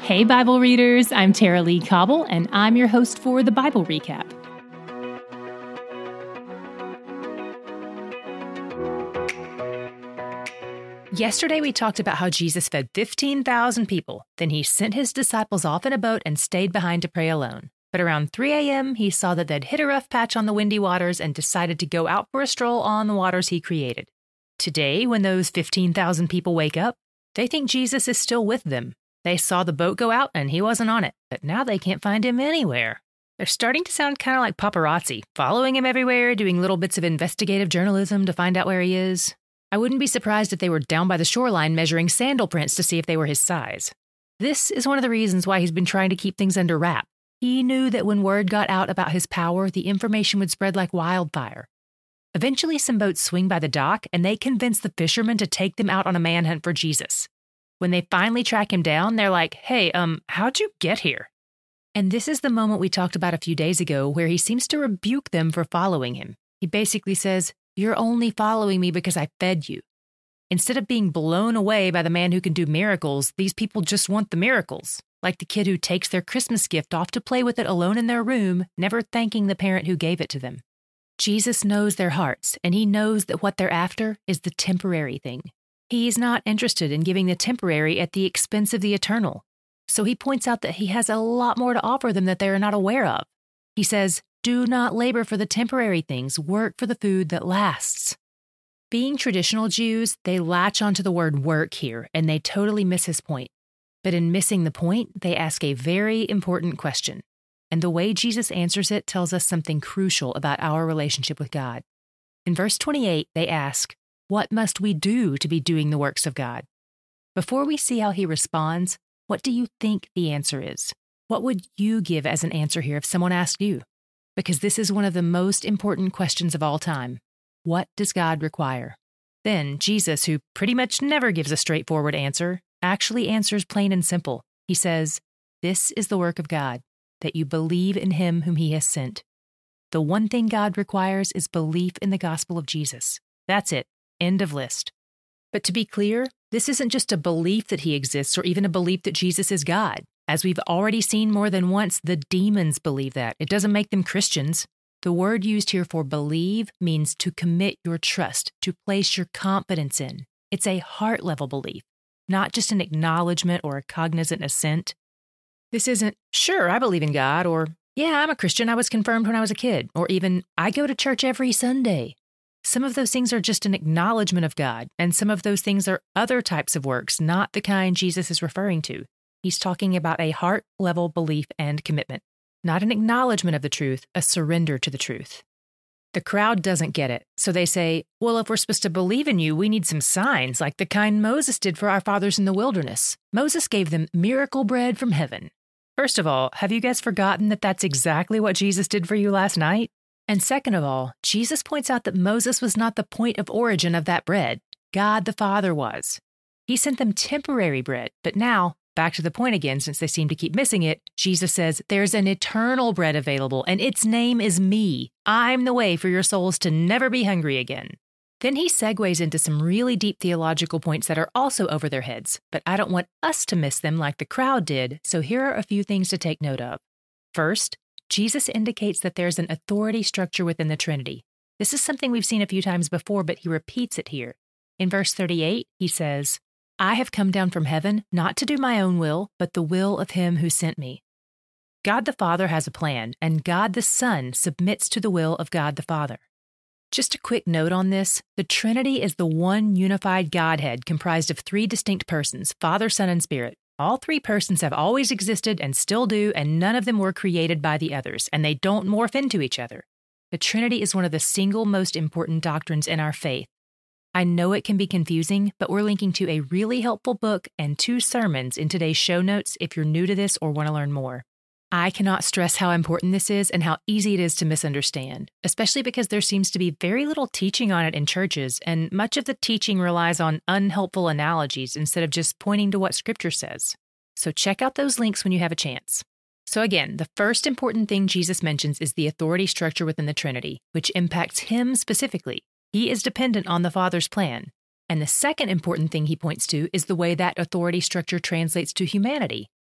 Hey, Bible readers, I'm Tara Lee Cobble, and I'm your host for the Bible Recap. Yesterday, we talked about how Jesus fed 15,000 people. Then he sent his disciples off in a boat and stayed behind to pray alone. But around 3 a.m., he saw that they'd hit a rough patch on the windy waters and decided to go out for a stroll on the waters he created. Today, when those 15,000 people wake up, they think Jesus is still with them. They saw the boat go out and he wasn't on it, but now they can't find him anywhere. They're starting to sound kind of like paparazzi, following him everywhere, doing little bits of investigative journalism to find out where he is. I wouldn't be surprised if they were down by the shoreline measuring sandal prints to see if they were his size. This is one of the reasons why he's been trying to keep things under wrap. He knew that when word got out about his power, the information would spread like wildfire. Eventually, some boats swing by the dock, and they convince the fishermen to take them out on a manhunt for Jesus. When they finally track him down, they're like, hey, how'd you get here? And this is the moment we talked about a few days ago where he seems to rebuke them for following him. He basically says, you're only following me because I fed you. Instead of being blown away by the man who can do miracles, these people just want the miracles, like the kid who takes their Christmas gift off to play with it alone in their room, never thanking the parent who gave it to them. Jesus knows their hearts, and he knows that what they're after is the temporary thing. He's not interested in giving the temporary at the expense of the eternal. So he points out that he has a lot more to offer them that they are not aware of. He says, do not labor for the temporary things, work for the food that lasts. Being traditional Jews, they latch onto the word work here, and they totally miss his point. But in missing the point, they ask a very important question. And the way Jesus answers it tells us something crucial about our relationship with God. In verse 28, they ask, what must we do to be doing the works of God? Before we see how he responds, what do you think the answer is? What would you give as an answer here if someone asked you? Because this is one of the most important questions of all time. What does God require? Then Jesus, who pretty much never gives a straightforward answer, actually answers plain and simple. He says, this is the work of God, that you believe in him whom he has sent. The one thing God requires is belief in the gospel of Jesus. That's it. End of list. But to be clear, this isn't just a belief that he exists or even a belief that Jesus is God. As we've already seen more than once, the demons believe that. It doesn't make them Christians. The word used here for believe means to commit your trust, to place your confidence in. It's a heart-level belief, not just an acknowledgement or a cognizant assent. This isn't, sure, I believe in God, or, yeah, I'm a Christian, I was confirmed when I was a kid, or even, I go to church every Sunday. Some of those things are just an acknowledgement of God, and some of those things are other types of works, not the kind Jesus is referring to. He's talking about a heart-level belief and commitment, not an acknowledgement of the truth, a surrender to the truth. The crowd doesn't get it, so they say, well, if we're supposed to believe in you, we need some signs, like the kind Moses did for our fathers in the wilderness. Moses gave them miracle bread from heaven. First of all, have you guys forgotten that that's exactly what Jesus did for you last night? And second of all, Jesus points out that Moses was not the point of origin of that bread. God the Father was. He sent them temporary bread, but now, back to the point again, since they seem to keep missing it, Jesus says, there's an eternal bread available, and its name is me. I'm the way for your souls to never be hungry again. Then he segues into some really deep theological points that are also over their heads, but I don't want us to miss them like the crowd did, so here are a few things to take note of. First, Jesus indicates that there's an authority structure within the Trinity. This is something we've seen a few times before, but he repeats it here. In verse 38, he says, I have come down from heaven, not to do my own will, but the will of him who sent me. God the Father has a plan, and God the Son submits to the will of God the Father. Just a quick note on this, the Trinity is the one unified Godhead comprised of three distinct persons, Father, Son, and Spirit. All three persons have always existed and still do, and none of them were created by the others, and they don't morph into each other. The Trinity is one of the single most important doctrines in our faith. I know it can be confusing, but we're linking to a really helpful book and 2 sermons in today's show notes if you're new to this or want to learn more. I cannot stress how important this is and how easy it is to misunderstand, especially because there seems to be very little teaching on it in churches, and much of the teaching relies on unhelpful analogies instead of just pointing to what Scripture says. So check out those links when you have a chance. So again, the first important thing Jesus mentions is the authority structure within the Trinity, which impacts him specifically. He is dependent on the Father's plan. And the second important thing he points to is the way that authority structure translates to humanity.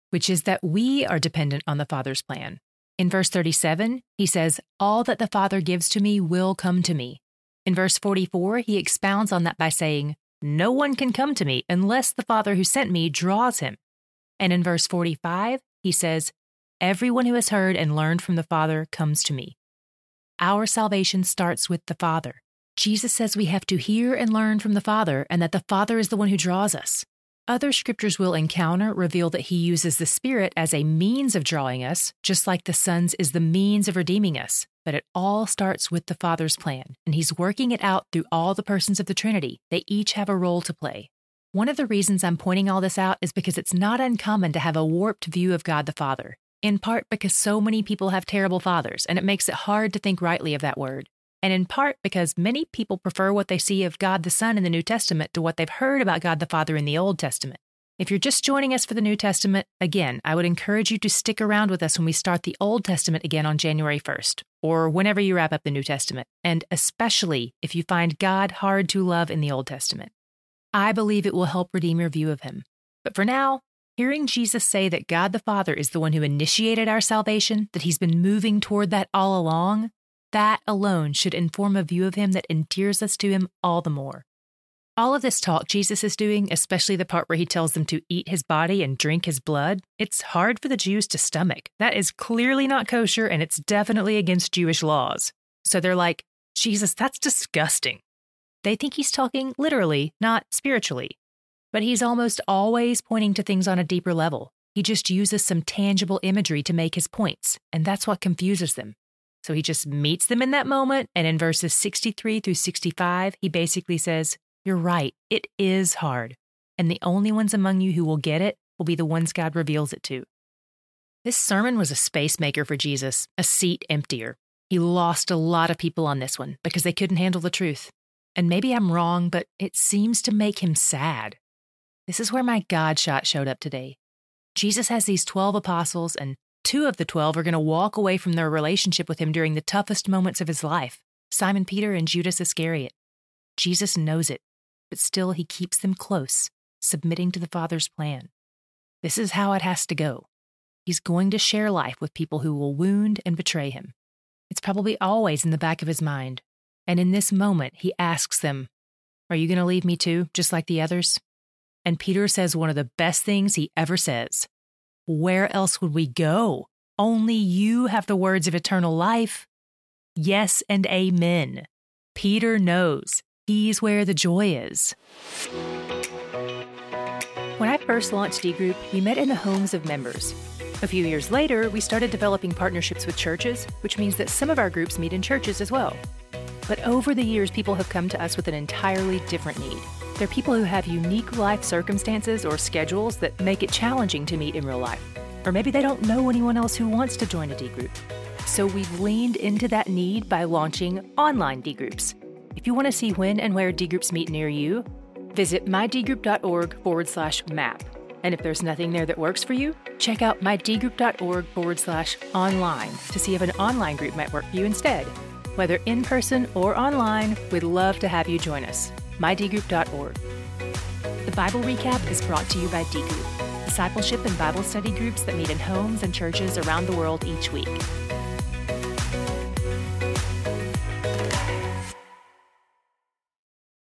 which is that we are dependent on the Father's plan. In verse 37, he says, all that the Father gives to me will come to me. In verse 44, he expounds on that by saying, no one can come to me unless the Father who sent me draws him. And in verse 45, he says, everyone who has heard and learned from the Father comes to me. Our salvation starts with the Father. Jesus says we have to hear and learn from the Father, and that the Father is the one who draws us. Other scriptures we'll encounter reveal that he uses the Spirit as a means of drawing us, just like the Son's is the means of redeeming us. But it all starts with the Father's plan, and he's working it out through all the persons of the Trinity. They each have a role to play. One of the reasons I'm pointing all this out is because it's not uncommon to have a warped view of God the Father, in part because so many people have terrible fathers, and it makes it hard to think rightly of that word. And in part because many people prefer what they see of God the Son in the New Testament to what they've heard about God the Father in the Old Testament. If you're just joining us for the New Testament, again, I would encourage you to stick around with us when we start the Old Testament again on January 1st, or whenever you wrap up the New Testament, and especially if you find God hard to love in the Old Testament. I believe it will help redeem your view of him. But for now, hearing Jesus say that God the Father is the one who initiated our salvation, that he's been moving toward that all along, that alone should inform a view of him that endears us to him all the more. All of this talk Jesus is doing, especially the part where he tells them to eat his body and drink his blood, it's hard for the Jews to stomach. That is clearly not kosher, and it's definitely against Jewish laws. So they're like, Jesus, that's disgusting. They think he's talking literally, not spiritually. But he's almost always pointing to things on a deeper level. He just uses some tangible imagery to make his points, and that's what confuses them. So he just meets them in that moment, and in verses 63 through 65, he basically says, you're right, it is hard, and the only ones among you who will get it will be the ones God reveals it to. This sermon was a space maker for Jesus, a seat emptier. He lost a lot of people on this one because they couldn't handle the truth. And maybe I'm wrong, but it seems to make him sad. This is where my God shot showed up today. Jesus has these 12 apostles, and 2 of the 12 are going to walk away from their relationship with him during the toughest moments of his life, Simon Peter and Judas Iscariot. Jesus knows it, but still he keeps them close, submitting to the Father's plan. This is how it has to go. He's going to share life with people who will wound and betray him. It's probably always in the back of his mind. And in this moment, he asks them, are you going to leave me too, just like the others? And Peter says one of the best things he ever says. Where else would we go? Only you have the words of eternal life. Yes and amen. Peter knows. He's where the joy is. When I first launched D-Group, we met in the homes of members. A few years later, we started developing partnerships with churches, which means that some of our groups meet in churches as well. But over the years, people have come to us with an entirely different need. They're people who have unique life circumstances or schedules that make it challenging to meet in real life. Or maybe they don't know anyone else who wants to join a D-Group. So we've leaned into that need by launching online D-Groups. If you want to see when and where D-Groups meet near you, visit mydgroup.org/map. And if there's nothing there that works for you, check out mydgroup.org/online to see if an online group might work for you instead. Whether in person or online, we'd love to have you join us. mydgroup.org. The Bible Recap is brought to you by D-Group, discipleship and Bible study groups that meet in homes and churches around the world each week.